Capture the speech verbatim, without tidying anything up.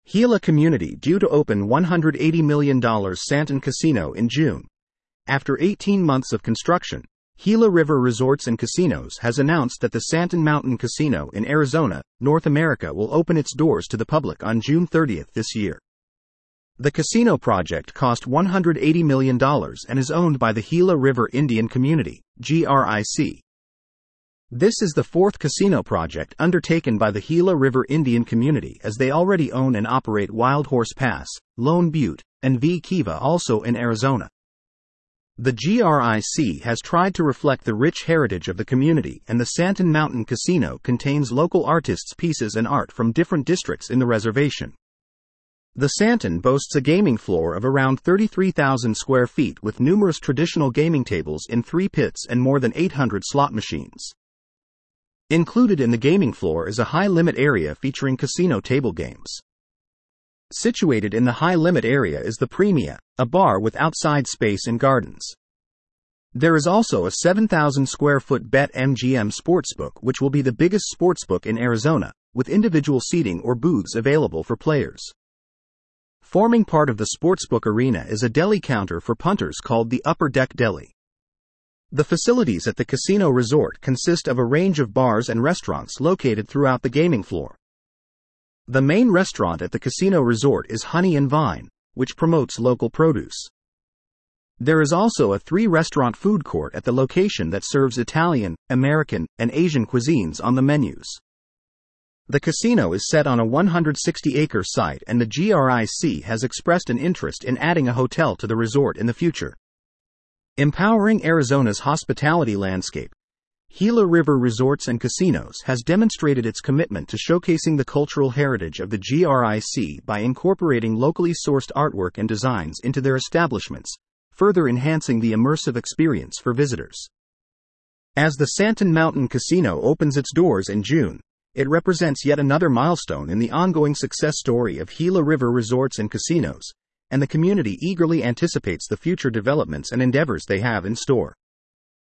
Gila community due to open one hundred eighty million dollars Santon Casino in June. After eighteen months of construction, Gila River Resorts and Casinos has announced that the Santon Mountain Casino in Arizona, North America will open its doors to the public on June thirtieth this year. The casino project cost one hundred eighty million dollars and is owned by the Gila River Indian Community, G R I C. This is the fourth casino project undertaken by the Gila River Indian Community, as they already own and operate Wild Horse Pass, Lone Butte, and V Kiva, also in Arizona. The G R I C has tried to reflect the rich heritage of the community, and the Santon Mountain Casino contains local artists' pieces and art from different districts in the reservation. The Santon boasts a gaming floor of around thirty-three thousand square feet with numerous traditional gaming tables in three pits and more than eight hundred slot machines. Included in the gaming floor is a high-limit area featuring casino table games. Situated in the high-limit area is the Premia, a bar with outside space and gardens. There is also a seven thousand square foot BetMGM Sportsbook, which will be the biggest sportsbook in Arizona, with individual seating or booths available for players. Forming part of the sportsbook arena is a deli counter for punters called the Upper Deck Deli. The facilities at the casino resort consist of a range of bars and restaurants located throughout the gaming floor. The main restaurant at the casino resort is Honey and Vine, which promotes local produce. There is also a three-restaurant food court at the location that serves Italian, American, and Asian cuisines on the menus. The casino is set on a one hundred sixty acre site, and the G R I C has expressed an interest in adding a hotel to the resort in the future. Empowering Arizona's hospitality landscape, Gila River Resorts and Casinos has demonstrated its commitment to showcasing the cultural heritage of the G R I C by incorporating locally sourced artwork and designs into their establishments, further enhancing the immersive experience for visitors. As the Santon Mountain Casino opens its doors in June, it represents yet another milestone in the ongoing success story of Gila River Resorts and Casinos, and the community eagerly anticipates the future developments and endeavors they have in store.